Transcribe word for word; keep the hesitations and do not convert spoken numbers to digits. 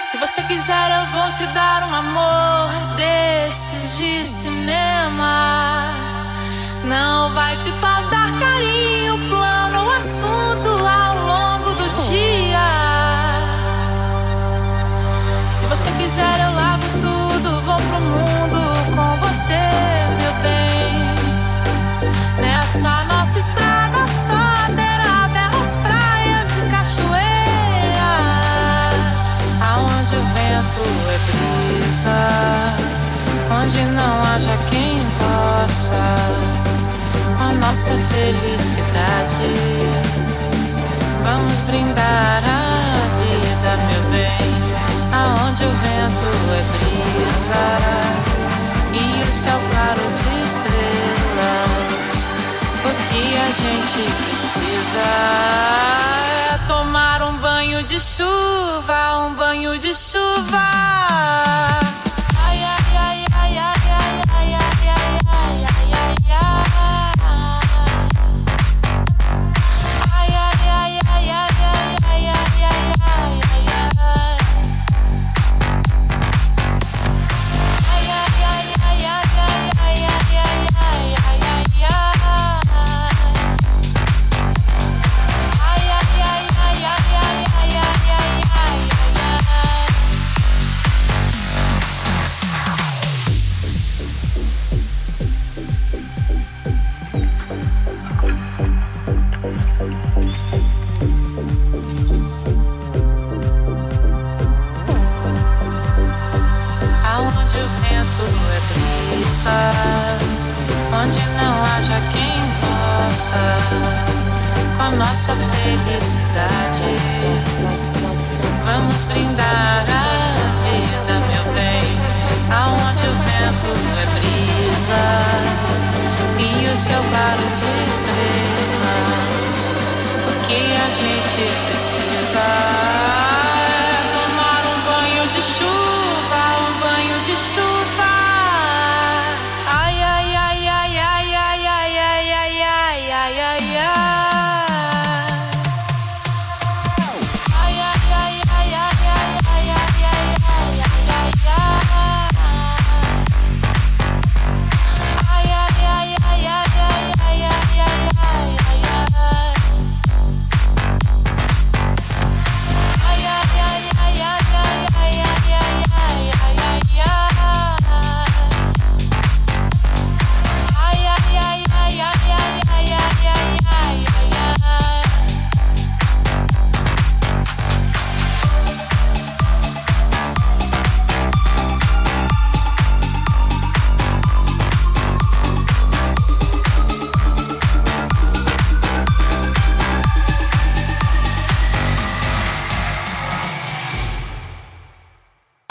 Se você quiser eu vou te dar um amor desses de cinema. Não vai te faltar carinho, plano ou assunto ao longo do dia. Se você quiser eu lavo tudo, vou pro mundo com você, meu bem. Nessa nossa estrada só terá belas praias e cachoeiras, aonde o vento é brisa, onde não haja quem possa a nossa felicidade. Vamos brindar a vida, meu bem, aonde o vento é brisa e o céu claro de estrelas. O que a gente precisa é tomar um banho de chuva, um banho de chuva. Ai, ai, ai, ai, ai, ai, ai, ai, ai, ai, ai, ai. Onde não haja quem possa com a nossa felicidade. Vamos brindar a vida, meu bem, aonde o vento é brisa e o céu claro de estrelas. O que a gente precisa